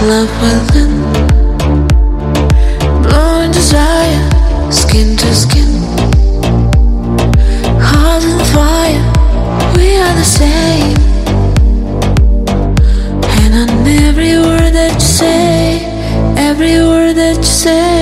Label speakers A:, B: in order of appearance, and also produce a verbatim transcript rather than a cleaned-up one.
A: love within, blowing desire, skin to skin, heart and fire, we are the same. And on every word that you say, every word that you say,